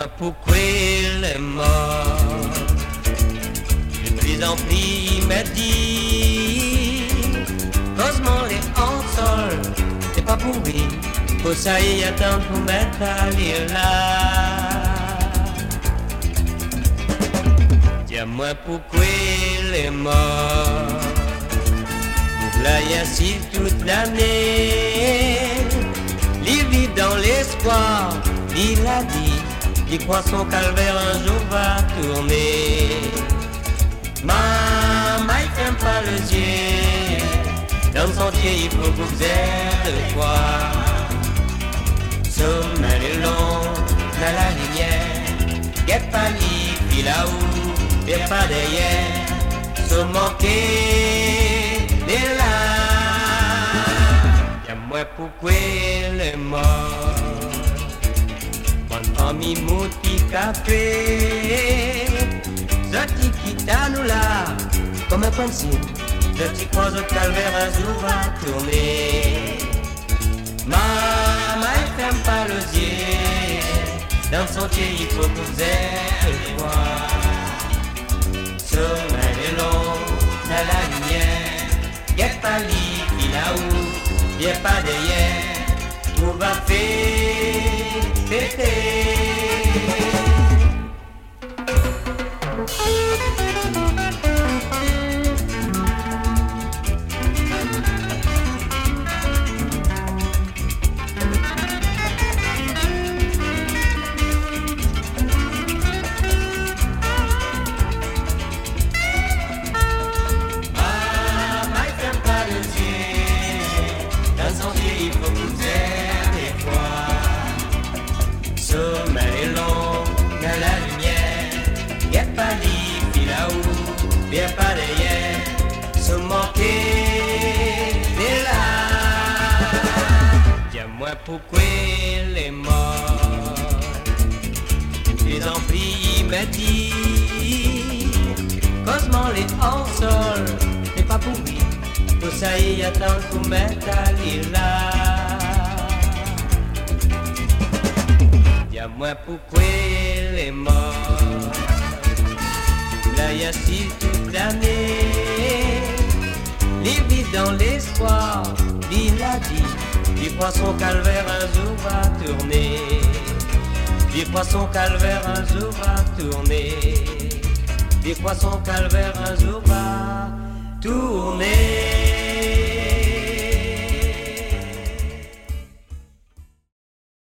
pourquoi il est mort. De plus en plus il m'a dit, cosement les en sol, c'est pas pour lui, faut ça y attendre pour mettre à lire là. Dis-moi pourquoi il est mort. Là y a si toute l'année, il vit dans l'espoir, il a dit, il croit son calvaire un jour va tourner. Maman, il ferme pas les yeux, dans le sentier il faut que vous ayez de quoi. Sommeil est long, dans la lumière, guette pas l'île, là-haut, et pas derrière, se manquer des là. Y'a-moi pourquoi il est mort. Mon ami mouti café, Zoti quitte à nous là, comme un point de signe. Zoti croise au calvaire, un jour va tourner. Maman, elle ferme pas les yeux, dans le sentier il faut que vous ayez le voir. Sommeil est long, dans la lumière, y'a pas l'île là-haut, y'a pas derrière, où va faire péter. Viens pas derrière, se manquer des là. Dis-moi pourquoi il est mort. Les amplis il m'a dit, cosement les en sol, c'est pas pour lui, faut ça y attendre pour mettre à l'île là. Dis-moi pourquoi il est mort. Là y a si toute l'année, il vit dans l'espoir, il a dit, il croit son calvaire un jour va tourner. Il croit son calvaire un jour va tourner. Il croit son calvaire un jour va tourner.